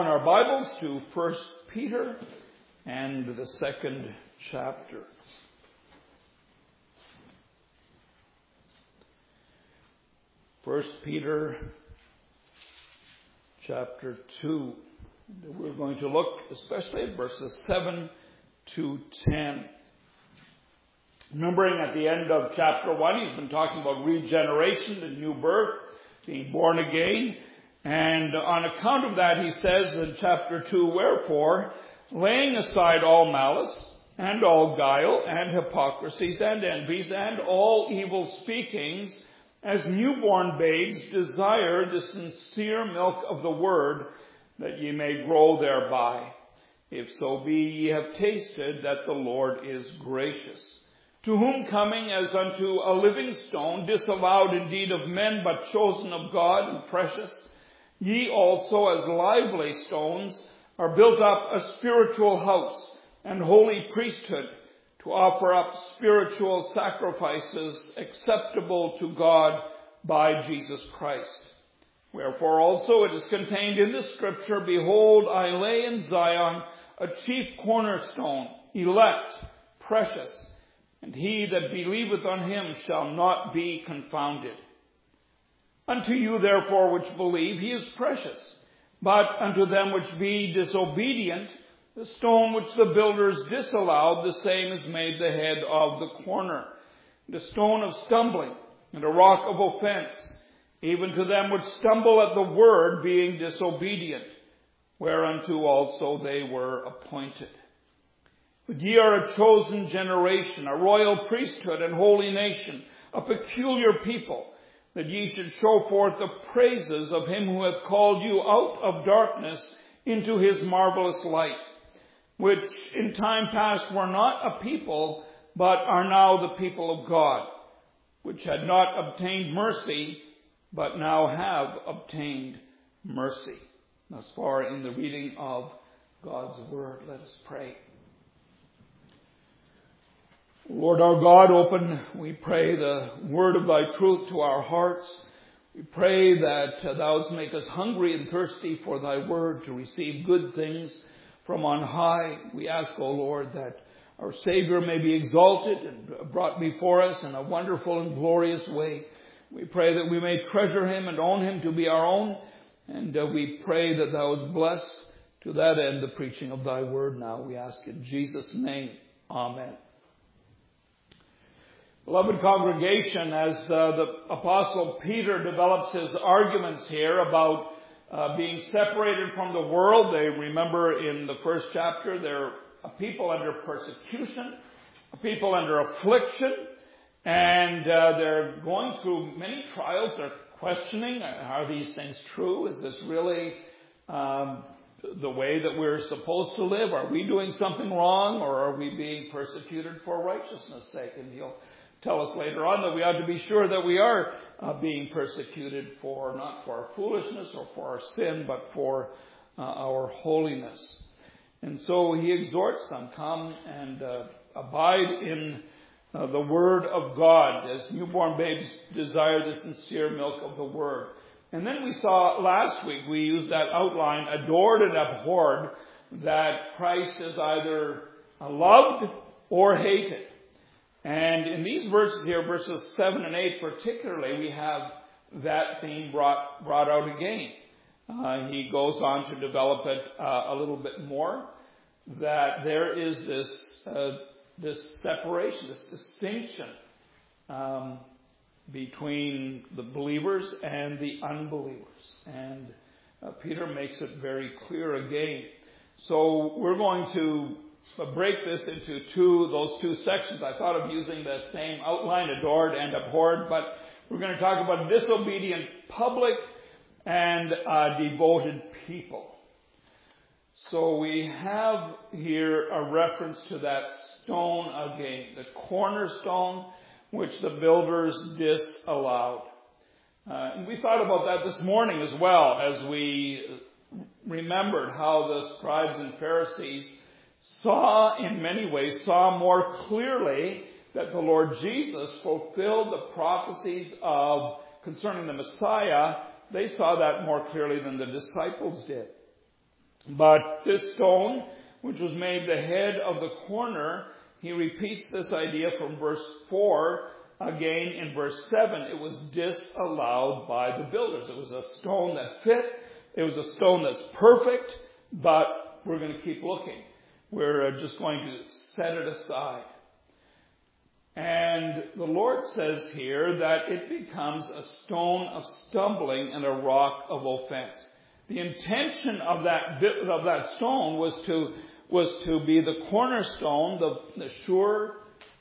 On our Bibles to 1 Peter and the second chapter. 1 Peter chapter 2. We're going to look especially at verses 7 to 10. Remembering at the end of chapter 1, he's been talking about regeneration, the new birth, being born again. And on account of that, he says in chapter 2, wherefore, laying aside all malice, and all guile, and hypocrisies, and envies, and all evil speakings, as newborn babes desire the sincere milk of the word, that ye may grow thereby. If so be ye have tasted that the Lord is gracious. To whom coming as unto a living stone, disallowed indeed of men, but chosen of God and precious, ye also as lively stones are built up a spiritual house and holy priesthood to offer up spiritual sacrifices acceptable to God by Jesus Christ. Wherefore also it is contained in the scripture, behold, I lay in Zion a chief cornerstone, elect, precious, and he that believeth on him shall not be confounded. Unto you therefore which believe, he is precious. But unto them which be disobedient, the stone which the builders disallowed, the same is made the head of the corner, the stone of stumbling, and a rock of offense, even to them which stumble at the word, being disobedient, whereunto also they were appointed. But ye are a chosen generation, a royal priesthood and holy nation, a peculiar people, that ye should show forth the praises of him who hath called you out of darkness into his marvelous light, which in time past were not a people, but are now the people of God, which had not obtained mercy, but now have obtained mercy. Thus far in the reading of God's word, let us pray. Lord our God, open, we pray, the word of thy truth to our hearts. We pray that thou make us hungry and thirsty for thy word to receive good things from on high. We ask, O Lord, that our Savior may be exalted and brought before us in a wonderful and glorious way. We pray that we may treasure him and own him to be our own. And we pray that thou wouldst bless to that end the preaching of thy word now. We ask in Jesus' name. Amen. Beloved congregation, as the Apostle Peter develops his arguments here about being separated from the world, they remember in the first chapter, they're a people under persecution, a people under affliction, and they're going through many trials. They're questioning, are these things true? Is this really the way that we're supposed to live? Are we doing something wrong, or are we being persecuted for righteousness' sake? And he'll tell us later on that we ought to be sure that we are being persecuted for, not for our foolishness or for our sin, but for our holiness. And so he exhorts them, come and abide in the word of God, as newborn babes desire the sincere milk of the word. And then we saw last week, we used that outline, adored and abhorred, that Christ is either loved or hated. And in these verses here, verses 7 and 8 particularly, we have that theme brought out again. He goes on to develop it a little bit more, that there is this separation, this distinction between the believers and the unbelievers. And Peter makes it very clear again. So we're going to break this into those two sections. I thought of using the same outline, adored and abhorred, but we're going to talk about disobedient public and devoted people. So we have here a reference to that stone again, the cornerstone which the builders disallowed. And we thought about that this morning as well, as we remembered how the scribes and Pharisees saw more clearly that the Lord Jesus fulfilled the prophecies concerning the Messiah. They saw that more clearly than the disciples did. But this stone, which was made the head of the corner, he repeats this idea from verse 4 again in verse 7. It was disallowed by the builders. It was a stone that fit. It was a stone that's perfect, but we're going to keep looking. We're just going to set it aside. And the Lord says here that it becomes a stone of stumbling and a rock of offense. The intention of that stone was to be the cornerstone, the sure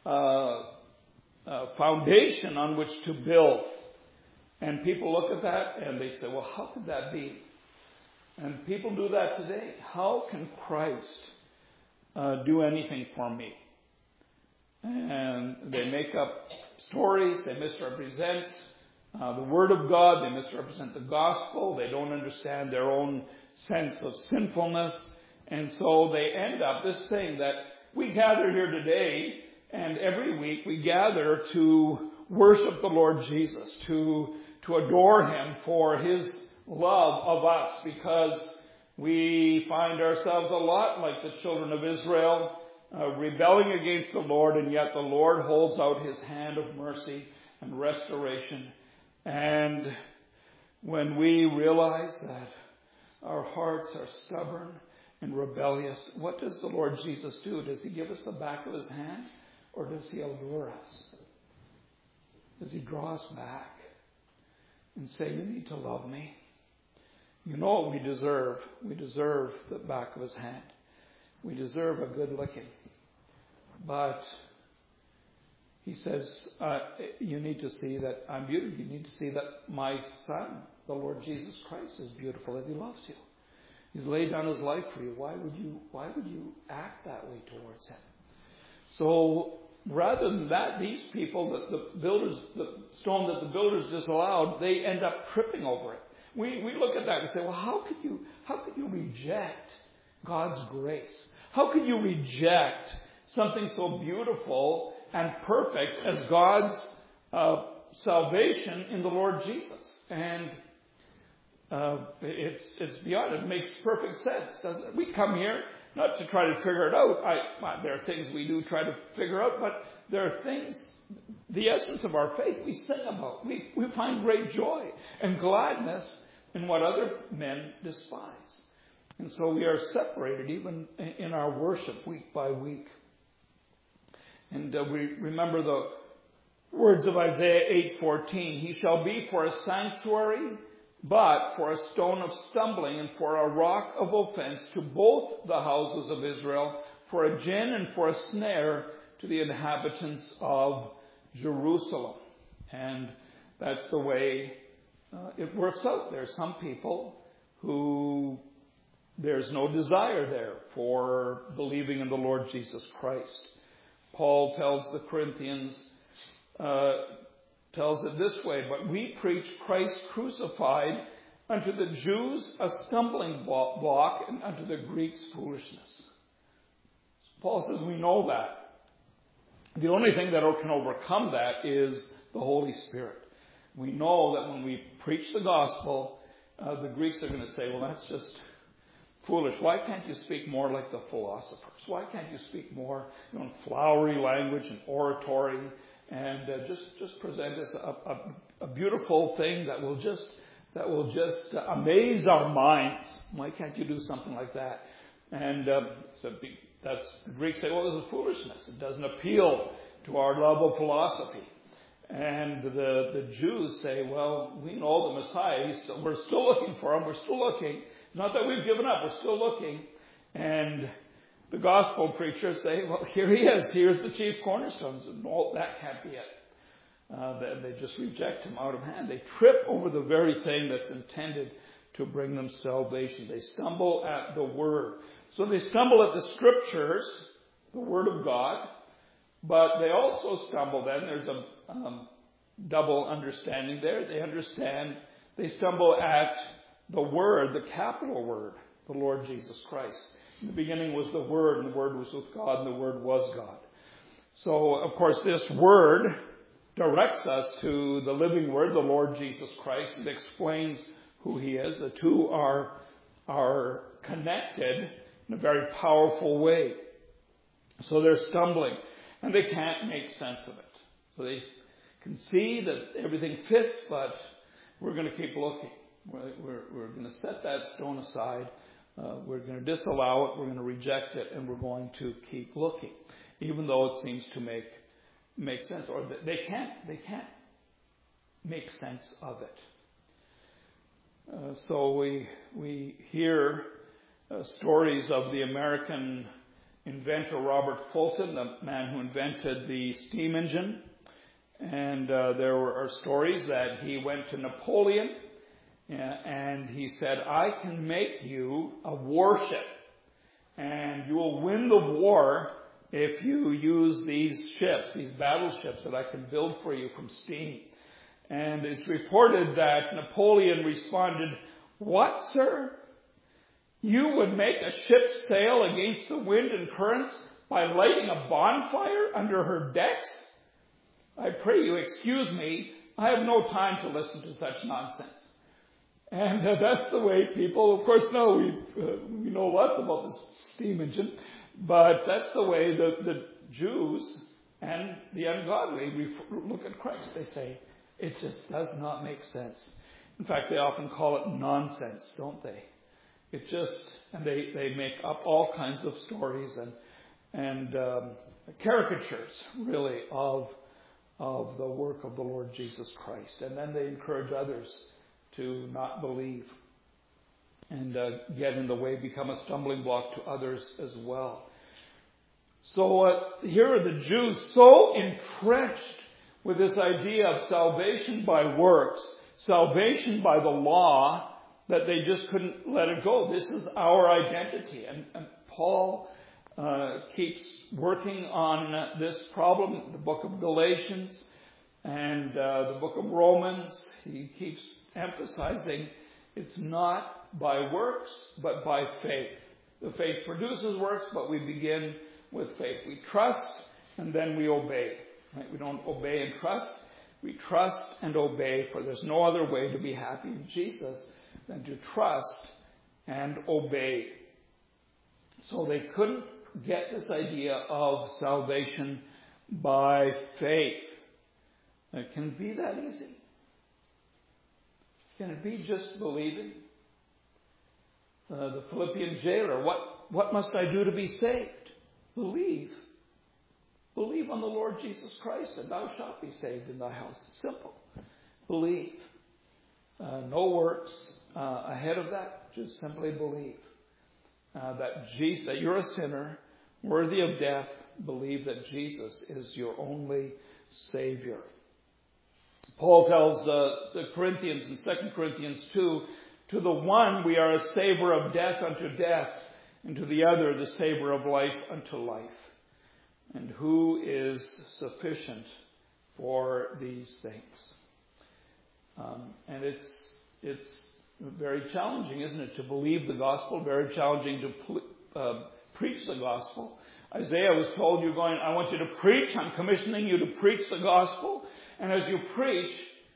foundation on which to build. And people look at that and they say, well, how could that be? And people do that today. How can Christ do anything for me? And they make up stories, they misrepresent the Word of God, they misrepresent the gospel, they don't understand their own sense of sinfulness, and so they end up this thing that we gather here today, and every week we gather to worship the Lord Jesus, to adore Him for His love of us, because we find ourselves a lot like the children of Israel, rebelling against the Lord, and yet the Lord holds out His hand of mercy and restoration. And when we realize that our hearts are stubborn and rebellious, what does the Lord Jesus do? Does He give us the back of His hand, or does He allure us? Does He draw us back and say, you need to love me? You know what we deserve. We deserve the back of His hand. We deserve a good licking. But He says, you need to see that I'm beautiful. You need to see that my Son, the Lord Jesus Christ, is beautiful, that He loves you. He's laid down His life for you. Why would you act that way towards Him? So rather than that, these people, the stone that the builders disallowed, they end up tripping over it. We look at that and say, well, how could you reject God's grace? How could you reject something so beautiful and perfect as God's salvation in the Lord Jesus? And it's beyond. It makes perfect sense, doesn't it? We come here not to try to figure it out. There are things we do try to figure out, but there are things, the essence of our faith, we sing about. We find great joy and gladness in what other men despise. And so we are separated even in our worship week by week. And we remember the words of Isaiah 8:14. He shall be for a sanctuary, but for a stone of stumbling and for a rock of offense to both the houses of Israel, for a gin and for a snare to the inhabitants of Jerusalem. And that's the way it works out. There are some people who there's no desire there for believing in the Lord Jesus Christ. Paul tells the Corinthians, tells it this way, but we preach Christ crucified, unto the Jews a stumbling block, and unto the Greeks foolishness. Paul says we know that. The only thing that can overcome that is the Holy Spirit. We know that when we preach the gospel, the Greeks are going to say, well, that's just foolish. Why can't you speak more like the philosophers? Why can't you speak more in flowery language and oratory and just present us a beautiful thing that will just amaze our minds? Why can't you do something like that? And that's the Greeks say, well, this is foolishness. It doesn't appeal to our love of philosophy. And the Jews say, well, we know the Messiah. We're still looking for Him. We're still looking. It's not that we've given up. We're still looking. And the gospel preachers say, well, here He is. Here's the chief cornerstones. No, that can't be it. They just reject Him out of hand. They trip over the very thing that's intended to bring them salvation. They stumble at the Word. So they stumble at the Scriptures, the Word of God, but they also stumble then. There's a double understanding there. They stumble at the Word, the capital Word, the Lord Jesus Christ. In the beginning was the Word, and the Word was with God, and the Word was God. So, of course, this Word directs us to the living Word, the Lord Jesus Christ. It explains who He is. The two are connected in a very powerful way. So they're stumbling, and they can't make sense of it. So they can see that everything fits, but we're going to keep looking. We're going to set that stone aside. We're going to disallow it. We're going to reject it, and we're going to keep looking, even though it seems to make sense, or they can't make sense of it. So we hear stories of the American inventor Robert Fulton, the man who invented the steam engine. And there are stories that he went to Napoleon and he said, I can make you a warship and you will win the war if you use these ships, these battleships that I can build for you from steam. And it's reported that Napoleon responded, what, sir? You would make a ship sail against the wind and currents by lighting a bonfire under her decks? I pray you excuse me. I have no time to listen to such nonsense. And that's the way people, of course, know. We know lots about the steam engine, but that's the way the Jews and the ungodly look at Christ. They say, it just does not make sense. In fact, they often call it nonsense, don't they? And they make up all kinds of stories and caricatures, really, of the work of the Lord Jesus Christ. And then they encourage others to not believe and get in the way, become a stumbling block to others as well. So here are the Jews so entrenched with this idea of salvation by works, salvation by the law, that they just couldn't let it go. This is our identity. And Paul keeps working on this problem, the book of Galatians and the book of Romans. He keeps emphasizing it's not by works, but by faith. The faith produces works, but we begin with faith. We trust and then we obey. Right? We don't obey and trust. We trust and obey, for there's no other way to be happy in Jesus than to trust and obey. So they couldn't get this idea of salvation by faith. Can it be that easy? Can it be just believing? The Philippian jailer, what must I do to be saved? Believe. Believe on the Lord Jesus Christ, and thou shalt be saved in thy house. It's simple. Believe. No works ahead of that. Just simply believe that you're a sinner, worthy of death. Believe that Jesus is your only Savior. Paul tells the Corinthians in 2 Corinthians 2, to the one we are a savor of death unto death, and to the other the savor of life unto life. And who is sufficient for these things? And it's very challenging, isn't it, to believe the gospel? Very challenging to preach the gospel. Isaiah was told, I want you to preach. I'm commissioning you to preach the gospel. And as you preach,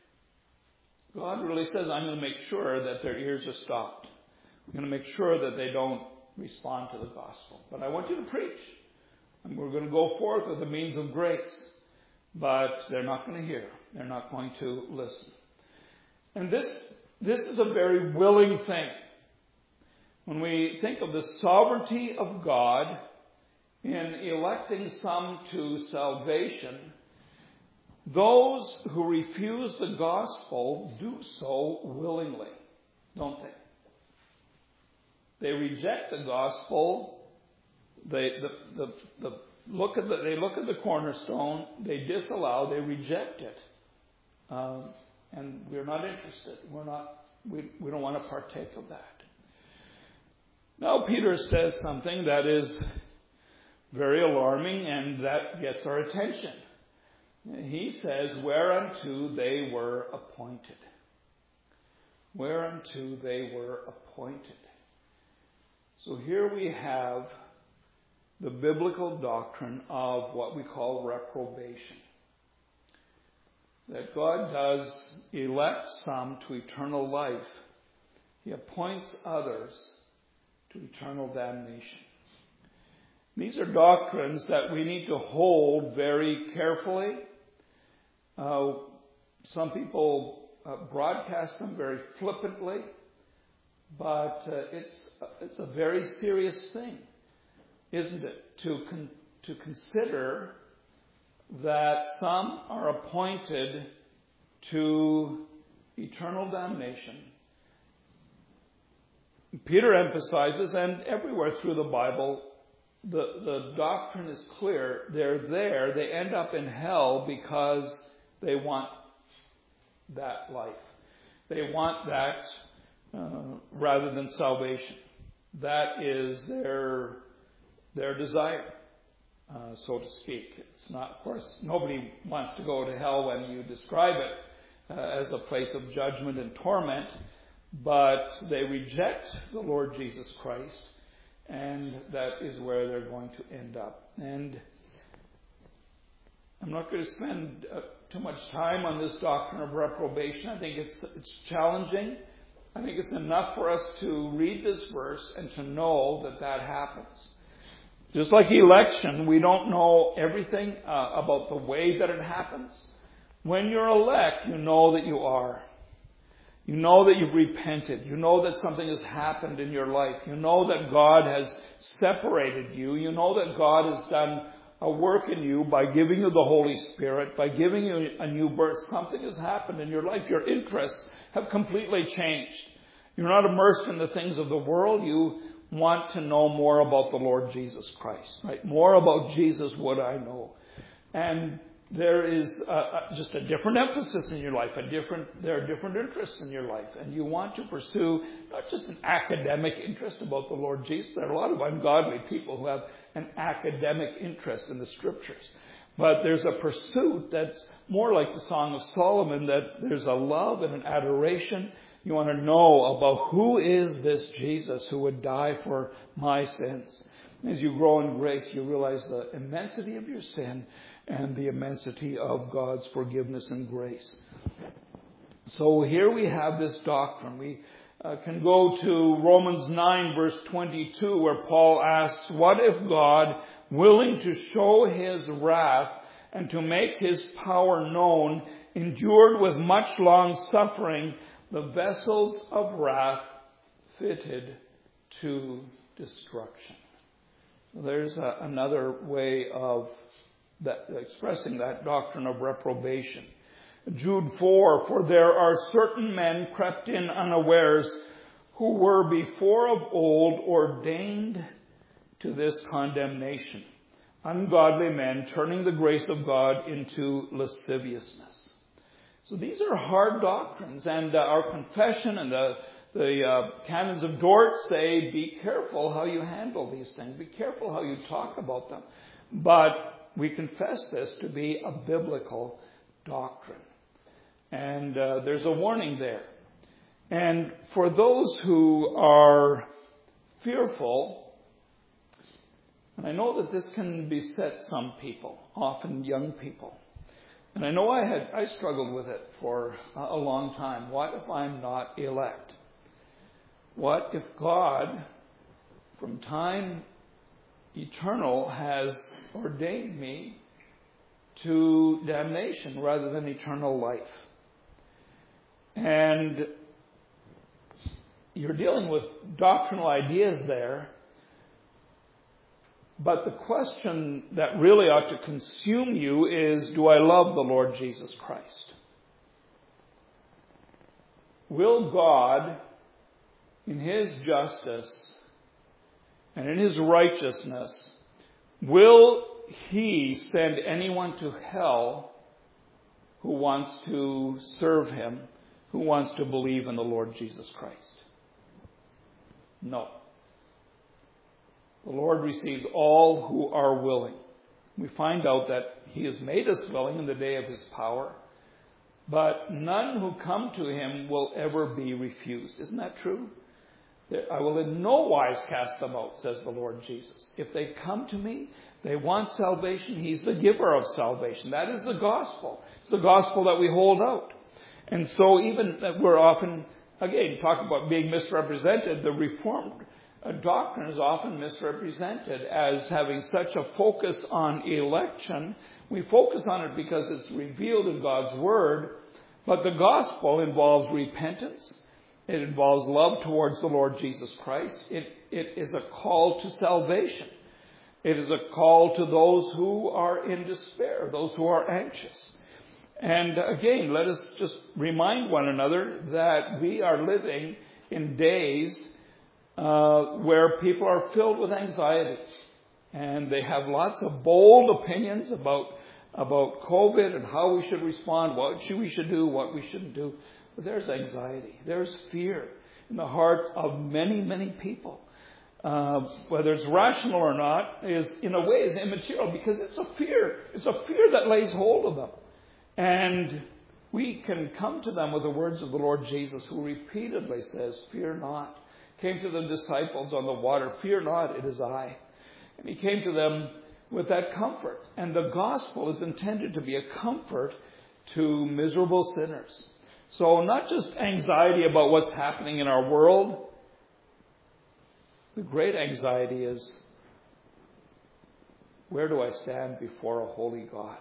God really says, I'm going to make sure that their ears are stopped. I'm going to make sure that they don't respond to the gospel. But I want you to preach. And we're going to go forth with the means of grace. But they're not going to hear. They're not going to listen. And this is a very willing thing. When we think of the sovereignty of God in electing some to salvation, those who refuse the gospel do so willingly, don't they? They reject the gospel. They look at the cornerstone. They disallow. They reject it, and we're not interested. We don't want to partake of that. Now Peter says something that is very alarming, and that gets our attention. He says, whereunto they were appointed. Whereunto they were appointed. So here we have the biblical doctrine of what we call reprobation. That God does elect some to eternal life. He appoints others to eternal damnation. These are doctrines that we need to hold very carefully. Some people broadcast them very flippantly, but it's a very serious thing, isn't it? To consider that some are appointed to eternal damnation. Peter emphasizes, and everywhere through the Bible, the doctrine is clear. They're there. They end up in hell because they want that life. They want that rather than salvation. That is their desire, so to speak. It's not, of course, nobody wants to go to hell when you describe it as a place of judgment and torment, but they reject the Lord Jesus Christ, and that is where they're going to end up. And I'm not going to spend too much time on this doctrine of reprobation. I think it's challenging. I think it's enough for us to read this verse and to know that happens. Just like election, we don't know everything about the way that it happens. When you're elect, you know that you are. You know that you've repented. You know that something has happened in your life. You know that God has separated you. You know that God has done a work in you by giving you the Holy Spirit, by giving you a new birth. Something has happened in your life. Your interests have completely changed. You're not immersed in the things of the world. You want to know more about the Lord Jesus Christ, right? More about Jesus would I know. And there is just a different emphasis in your life. There are different interests in your life. And you want to pursue not just an academic interest about the Lord Jesus. There are a lot of ungodly people who have an academic interest in the Scriptures. But there's a pursuit that's more like the Song of Solomon, that there's a love and an adoration. You want to know about who is this Jesus who would die for my sins. As you grow in grace, you realize the immensity of your sin and the immensity of God's forgiveness and grace. So here we have this doctrine. We can go to Romans 9 verse 22, where Paul asks, what if God, willing to show his wrath and to make his power known, endured with much long suffering the vessels of wrath fitted to destruction? There's another way of expressing that doctrine of reprobation. Jude 4, for there are certain men crept in unawares, who were before of old ordained to this condemnation. Ungodly men turning the grace of God into lasciviousness. So these are hard doctrines, and our confession and the canons of Dort say, be careful how you handle these things. Be careful how you talk about them. But we confess this to be a biblical doctrine. And there's a warning there. And for those who are fearful, and I know that this can beset some people, often young people. And I know I struggled with it for a long time. What if I'm not elect? What if God, from time eternal, has ordained me to damnation rather than eternal life? And you're dealing with doctrinal ideas there. But the question that really ought to consume you is, do I love the Lord Jesus Christ? Will God, in his justice and in his righteousness, will he send anyone to hell who wants to serve him, who wants to believe in the Lord Jesus Christ? No. The Lord receives all who are willing. We find out that he has made us willing in the day of his power, but none who come to him will ever be refused. Isn't that true? I will in no wise cast them out, says the Lord Jesus. If they come to me, they want salvation. He's the giver of salvation. That is the gospel. It's the gospel that we hold out. And so even that we're often, again, talking about being misrepresented, the Reformed doctrine is often misrepresented as having such a focus on election. We focus on it because it's revealed in God's Word, but the gospel involves repentance. It involves love towards the Lord Jesus Christ. It is a call to salvation. It is a call to those who are in despair, those who are anxious. And again, let us just remind one another that we are living in days where people are filled with anxiety. And they have lots of bold opinions about COVID and how we should respond, what we should do, what we shouldn't do. But there's anxiety. There's fear in the heart of many, many people. Whether it's rational or not, is in a way is immaterial because it's a fear. It's a fear that lays hold of them. And we can come to them with the words of the Lord Jesus, who repeatedly says, "Fear not." Came to the disciples on the water, "Fear not, it is I." And he came to them with that comfort. And the gospel is intended to be a comfort to miserable sinners. So not just anxiety about what's happening in our world. The great anxiety is, where do I stand before a holy God?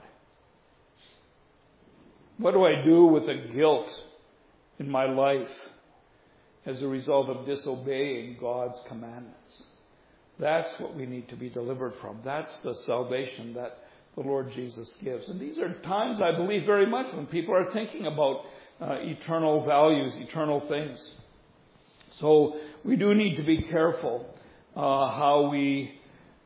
What do I do with the guilt in my life as a result of disobeying God's commandments? That's what we need to be delivered from. That's the salvation that the Lord Jesus gives. And these are times, I believe, very much when people are thinking about eternal values, eternal things. So we do need to be careful how we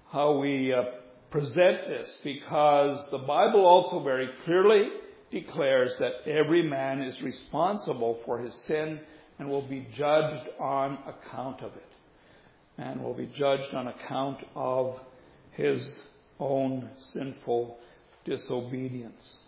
present this, because the Bible also very clearly declares that every man is responsible for his sin and will be judged on account of it. And will be judged on account of his own sinful disobedience.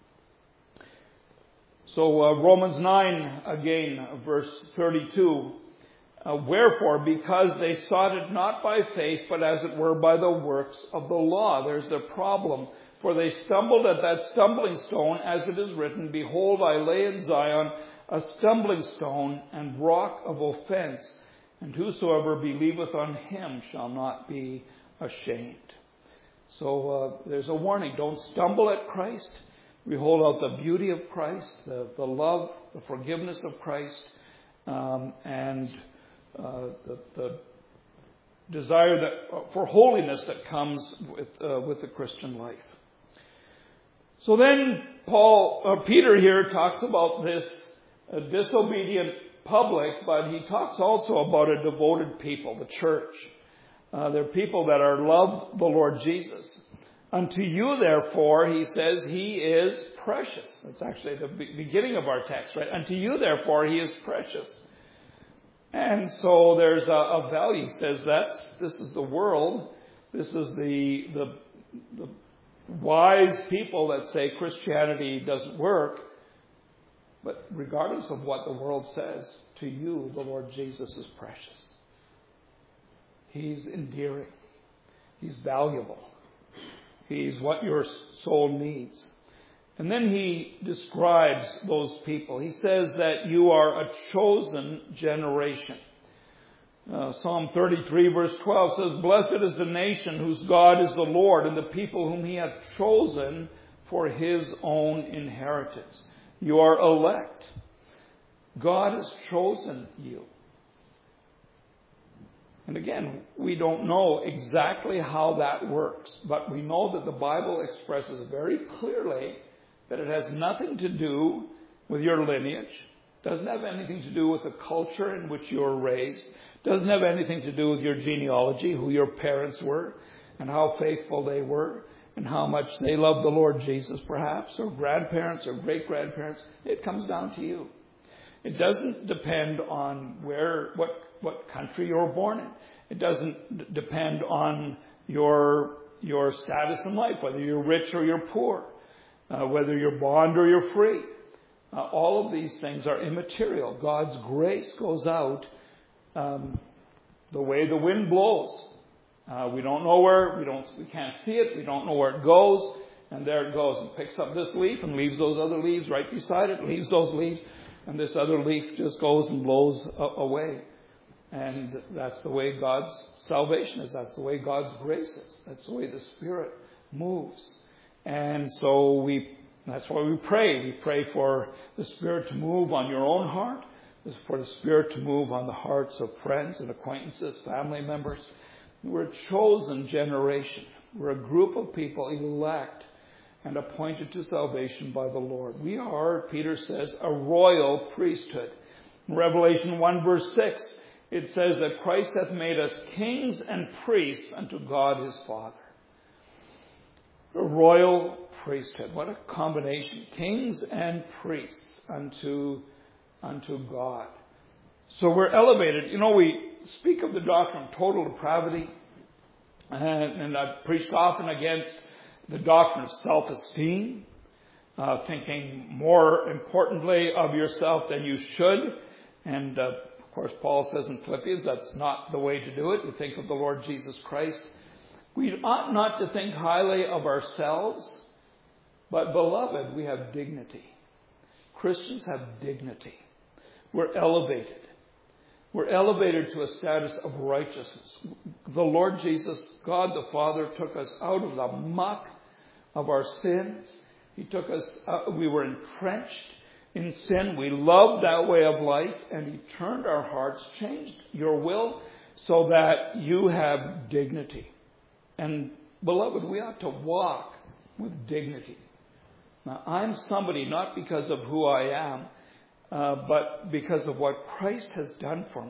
So Romans 9, again, verse 32. Wherefore, because they sought it not by faith, but as it were by the works of the law. There's the problem. For they stumbled at that stumbling stone, as it is written, Behold, I lay in Zion a stumbling stone and rock of offense, and whosoever believeth on him shall not be ashamed. So there's a warning. Don't stumble at Christ. We hold out the beauty of Christ, the love, the forgiveness of Christ, and the desire for holiness that comes with the Christian life. So then Peter here talks about this disobedient public, but he talks also about a devoted people, the church. They're people that love the Lord Jesus. Unto you, therefore, he says, he is precious. That's actually the beginning of our text, right? Unto you, therefore, he is precious. And so there's a value. He says this is the world. This is the wise people that say Christianity doesn't work. But regardless of what the world says, to you, the Lord Jesus is precious. He's endearing. He's valuable. He's what your soul needs. And then he describes those people. He says that you are a chosen generation. Psalm 33 verse 12 says, Blessed is the nation whose God is the Lord, and the people whom he hath chosen for his own inheritance. You are elect. God has chosen you. And again, we don't know exactly how that works, but we know that the Bible expresses very clearly that it has nothing to do with your lineage, doesn't have anything to do with the culture in which you were raised, doesn't have anything to do with your genealogy, who your parents were, and how faithful they were, and how much they loved the Lord Jesus, perhaps, or grandparents or great-grandparents. It comes down to you. It doesn't depend on what country you were born in. It doesn't depend on your status in life, whether you're rich or you're poor, whether you're bond or you're free. All of these things are immaterial. God's grace goes out the way the wind blows. We don't know where, we can't see it, we don't know where it goes, and there it goes. It picks up this leaf and leaves those other leaves right beside it, leaves those leaves, and this other leaf just goes and blows away. And that's the way God's salvation is. That's the way God's grace is. That's the way the Spirit moves. And so that's why we pray. We pray for the Spirit to move on your own heart, for the Spirit to move on the hearts of friends and acquaintances, family members. We're a chosen generation. We're a group of people elect and appointed to salvation by the Lord. We are, Peter says, a royal priesthood. In Revelation 1 verse 6, it says that Christ hath made us kings and priests unto God his Father. A royal priesthood. What a combination. Kings and priests unto God. So we're elevated. We speak of the doctrine of total depravity. And I've preached often against the doctrine of self-esteem. Thinking more importantly of yourself than you should. And of course Paul says in Philippians that's not the way to do it. We think of the Lord Jesus Christ. We ought not to think highly of ourselves, but beloved, we have dignity. Christians have dignity. We're elevated. We're elevated to a status of righteousness. The Lord Jesus, God the Father, took us out of the muck of our sins. He took us, we were entrenched in sin. We loved that way of life, and He turned our hearts, changed your will so that you have dignity. And beloved, we ought to walk with dignity. Now, I'm somebody not because of who I am, but because of what Christ has done for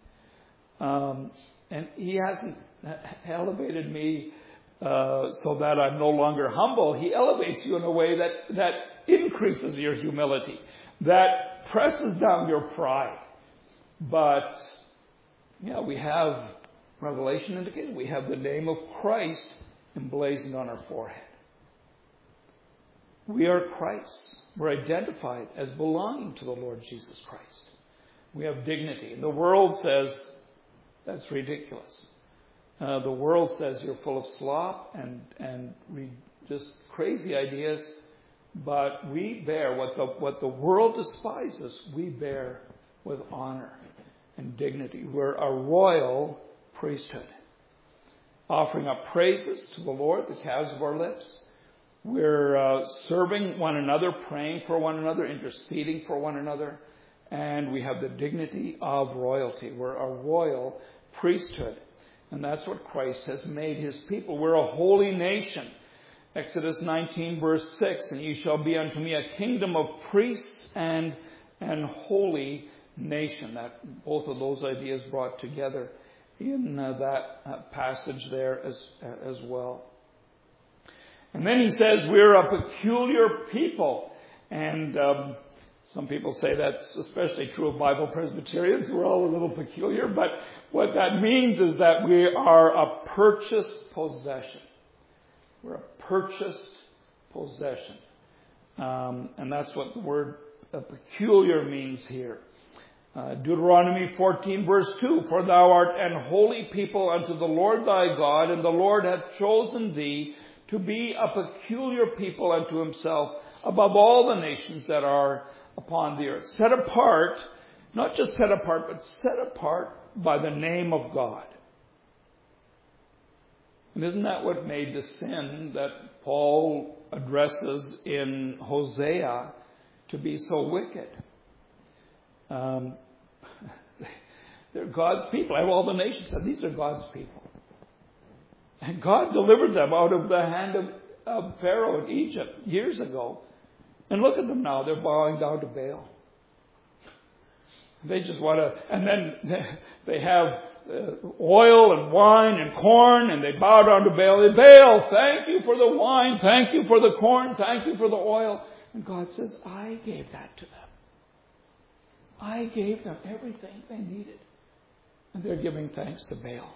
me. And He hasn't elevated me so that I'm no longer humble. He elevates you in a way that increases your humility, that presses down your pride. But, we have, Revelation indicated, we have the name of Christ emblazoned on our forehead. We are Christ's. We're identified as belonging to the Lord Jesus Christ. We have dignity. And the world says that's ridiculous. The world says you're full of slop and just crazy ideas. But we bear what the world despises, we bear with honor and dignity. We're a royal priesthood, offering up praises to the Lord, the calves of our lips. We're serving one another, praying for one another, interceding for one another, and we have the dignity of royalty. We're a royal priesthood, and that's what Christ has made His people. We're a holy nation. Exodus 19 verse 6, and ye shall be unto me a kingdom of priests and holy nation. That both of those ideas brought together in that passage there as well. And then he says we're a peculiar people. And some people say that's especially true of Bible Presbyterians. We're all a little peculiar. But what that means is that we are a purchased possession. We're a purchased possession. And that's what the word peculiar means here. Deuteronomy 14 verse 2, for thou art an holy people unto the Lord thy God, and the Lord hath chosen thee to be a peculiar people unto Himself above all the nations that are upon the earth. Set apart, not just set apart, but set apart by the name of God. And isn't that what made the sin that Paul addresses in Hosea to be so wicked? They're God's people. All the nations said, these are God's people. And God delivered them out of the hand of Pharaoh in Egypt years ago. And look at them now. They're bowing down to Baal. They just want to... And then they have oil and wine and corn, and they bow down to Baal. Baal, thank you for the wine. Thank you for the corn. Thank you for the oil. And God says, I gave that to them. I gave them everything they needed. And they're giving thanks to Baal.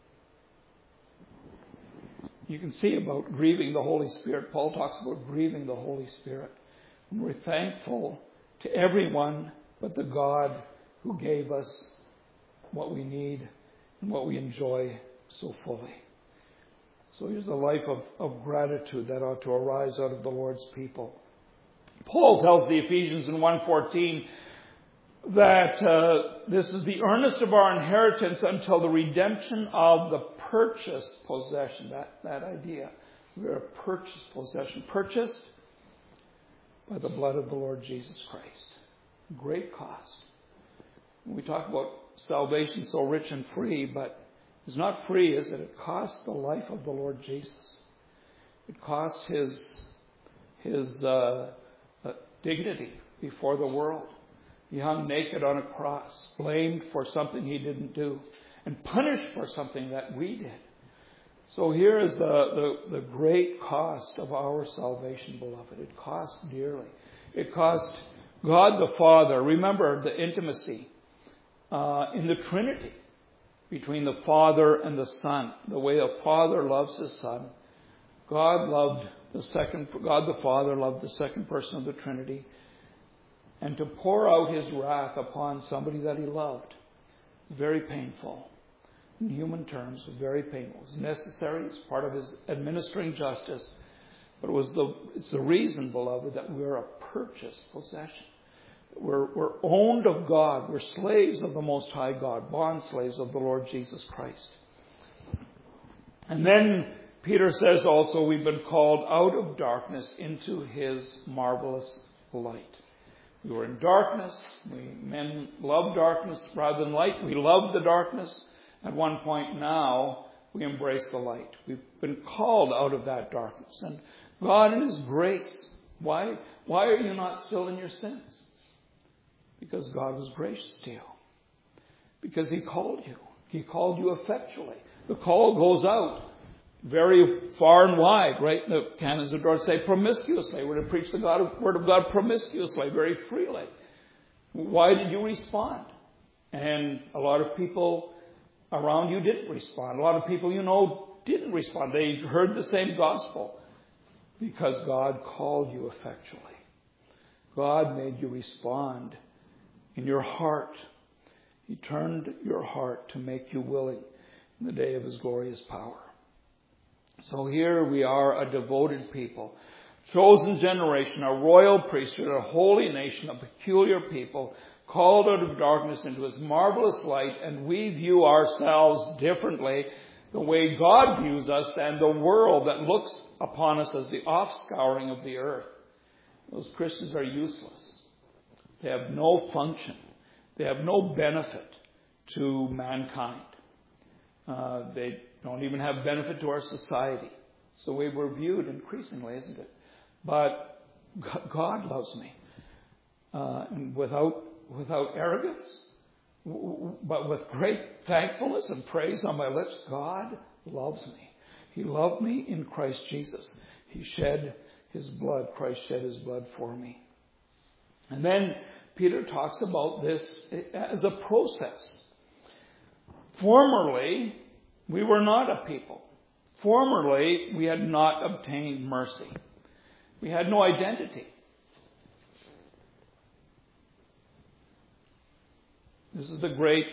You can see about grieving the Holy Spirit. Paul talks about grieving the Holy Spirit. And we're thankful to everyone but the God who gave us what we need and what we enjoy so fully. So here's the life of gratitude that ought to arise out of the Lord's people. Paul tells the Ephesians in 1:14, that this is the earnest of our inheritance until the redemption of the purchased possession. That idea. We're a purchased possession. Purchased by the blood of the Lord Jesus Christ. Great cost. We talk about salvation so rich and free, but it's not free, is it? It cost the life of the Lord Jesus. It cost his dignity before the world. He hung naked on a cross, blamed for something he didn't do, and punished for something that we did. So here is the great cost of our salvation, beloved. It cost dearly. It cost God the Father. Remember the intimacy in the Trinity between the Father and the Son. The way a Father loves his Son. God the Father loved the second person of the Trinity. And to pour out his wrath upon somebody that he loved, very painful. In human terms, very painful. It's necessary. It's part of his administering justice. But it's the reason, beloved, that we're a purchased possession. We're owned of God. We're slaves of the Most High God. Bond slaves of the Lord Jesus Christ. And then Peter says also we've been called out of darkness into his marvelous light. We were in darkness. Men love darkness rather than light. We love the darkness. At one point now, we embrace the light. We've been called out of that darkness. And God in his grace, why are you not still in your sins? Because God was gracious to you. Because he called you. He called you effectually. The call goes out very far and wide, right? The canons of Dort say promiscuously. We're to preach the word of God promiscuously, very freely. Why did you respond? And a lot of people around you didn't respond. A lot of people you know didn't respond. They heard the same gospel because God called you effectually. God made you respond in your heart. He turned your heart to make you willing in the day of his glorious power. So here we are, a devoted people, chosen generation, a royal priesthood, a holy nation, a peculiar people, called out of darkness into his marvelous light, and we view ourselves differently the way God views us than the world that looks upon us as the offscouring of the earth. Those Christians are useless. They have no function. They have no benefit to mankind. They don't even have benefit to our society. It's the way we're viewed increasingly, isn't it? But God loves me. And without arrogance, but with great thankfulness and praise on my lips, God loves me. He loved me in Christ Jesus. He shed his blood. Christ shed his blood for me. And then Peter talks about this as a process. Formerly, we were not a people. Formerly, we had not obtained mercy. We had no identity. This is the great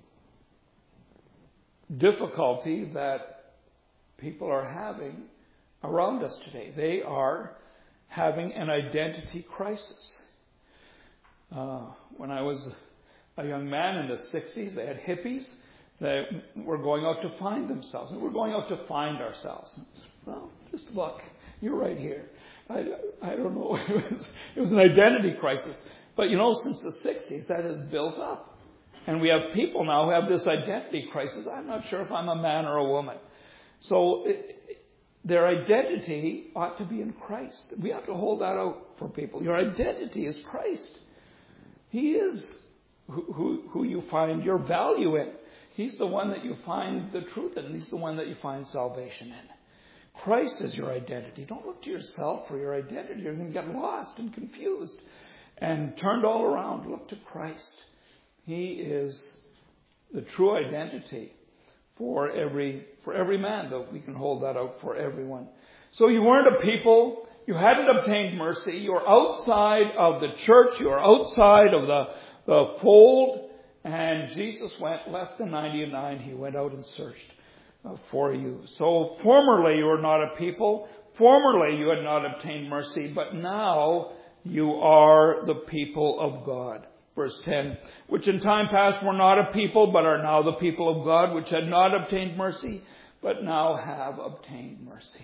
difficulty that people are having around us today. They are having an identity crisis. When I was a young man in the 60s, they had hippies that were going out to find themselves. And we're going out to find ourselves. Well, just look, you're right here. I don't know. It was an identity crisis. But since the 60s, that has built up. And we have people now who have this identity crisis. I'm not sure if I'm a man or a woman. So their identity ought to be in Christ. We have to hold that out for people. Your identity is Christ. He is who you find your value in. He's the one that you find the truth in. He's the one that you find salvation in. Christ is your identity. Don't look to yourself for your identity. You're going to get lost and confused and turned all around. Look to Christ. He is the true identity for every man, though we can hold that out for everyone. So you weren't a people. You hadn't obtained mercy. You're outside of the church. You're outside of the fold. And Jesus left the 99. He went out and searched for you. So formerly you were not a people. Formerly you had not obtained mercy. But now you are the people of God. Verse 10, which in time past were not a people, but are now the people of God, which had not obtained mercy, but now have obtained mercy.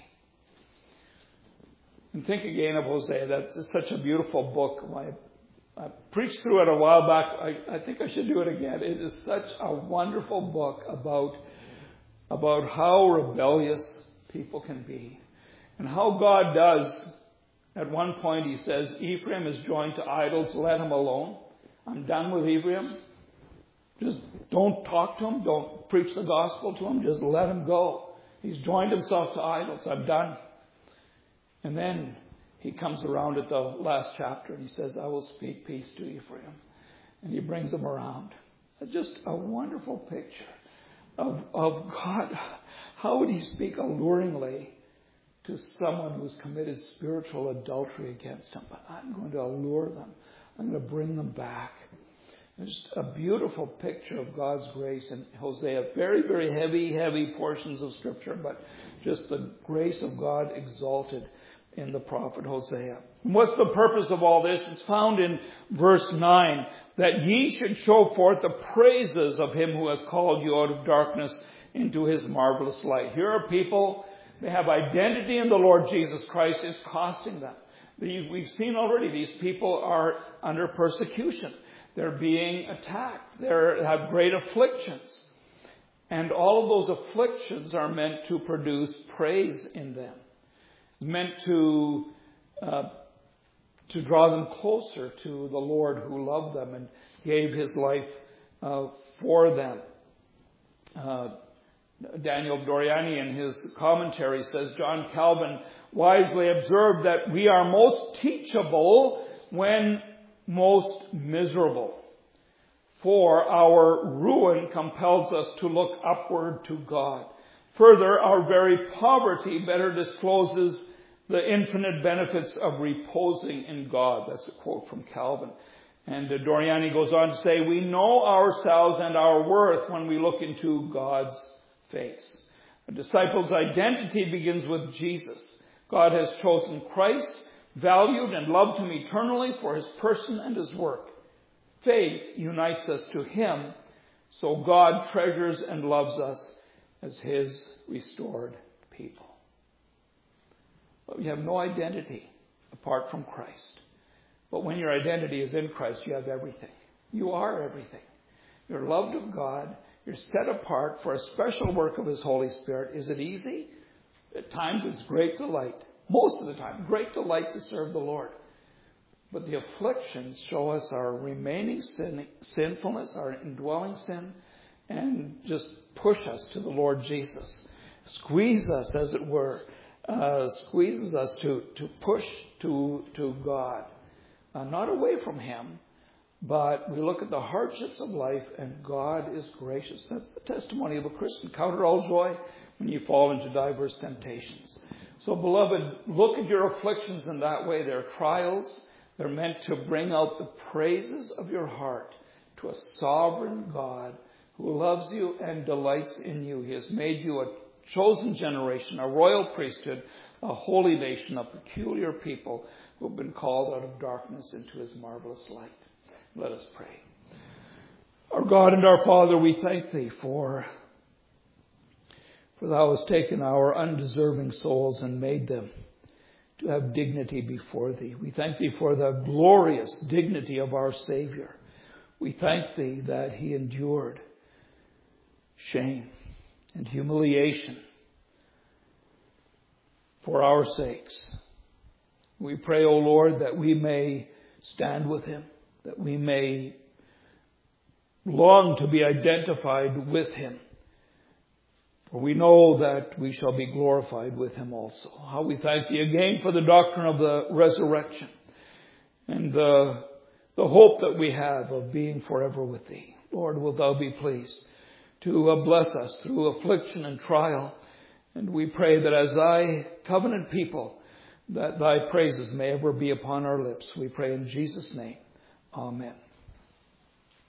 And think again of Hosea. That's such a beautiful book. I preached through it a while back. I think I should do it again. It is such a wonderful book about how rebellious people can be. And how God does. At one point he says, Ephraim is joined to idols, let him alone. I'm done with Ephraim. Just don't talk to him. Don't preach the gospel to him. Just let him go. He's joined himself to idols. I'm done. And then he comes around at the last chapter and he says, I will speak peace to Ephraim. And he brings him around. Just a wonderful picture of God. How would he speak alluringly to someone who's committed spiritual adultery against him? But I'm going to allure them. I'm going to bring them back. It's a beautiful picture of God's grace in Hosea. Very, very heavy portions of Scripture, but just the grace of God exalted in the prophet Hosea. And what's the purpose of all this? It's found in verse 9, that ye should show forth the praises of him who has called you out of darkness into his marvelous light. Here are people, they have identity in the Lord Jesus Christ. It's costing them. We've seen already these people are under persecution. They're being attacked. They have great afflictions. And all of those afflictions are meant to produce praise in them. Meant to draw them closer to the Lord who loved them and gave his life for them. Daniel Doriani in his commentary says, John Calvin wisely observed that we are most teachable when most miserable. For our ruin compels us to look upward to God. Further, our very poverty better discloses the infinite benefits of reposing in God. That's a quote from Calvin. And Doriani goes on to say, we know ourselves and our worth when we look into God's face. A disciple's identity begins with Jesus. God has chosen Christ, valued and loved him eternally for his person and his work. Faith unites us to him, so God treasures and loves us as his restored people. But we have no identity apart from Christ. But when your identity is in Christ, you have everything. You are everything. You're loved of God. You're set apart for a special work of his Holy Spirit. Is it easy? At times it's great delight. Most of the time, great delight to serve the Lord. But the afflictions show us our remaining sinfulness, our indwelling sin, and just push us to the Lord Jesus. Squeeze us, as it were. Squeezes us to push to God. Not away from him, but we look at the hardships of life and God is gracious. That's the testimony of a Christian. Count it all joy when you fall into diverse temptations. So, beloved, look at your afflictions in that way. They're trials. They're meant to bring out the praises of your heart to a sovereign God who loves you and delights in you. He has made you a chosen generation, a royal priesthood, a holy nation, a peculiar people who have been called out of darkness into his marvelous light. Let us pray. Our God and our Father, we thank thee for thou hast taken our undeserving souls and made them to have dignity before thee. We thank thee for the glorious dignity of our Savior. We thank thee that he endured shame and humiliation for our sakes. We pray, O Lord, that we may stand with him, that we may long to be identified with him. For we know that we shall be glorified with him also. How we thank thee again for the doctrine of the resurrection and the hope that we have of being forever with thee. Lord, wilt thou be pleased to bless us through affliction and trial. And we pray that as thy covenant people, that thy praises may ever be upon our lips. We pray in Jesus' name. Amen.